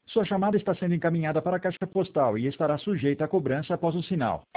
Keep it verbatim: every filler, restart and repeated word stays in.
Sua chamada está sendo encaminhada para a caixa postal e estará sujeita a cobrança após o sinal.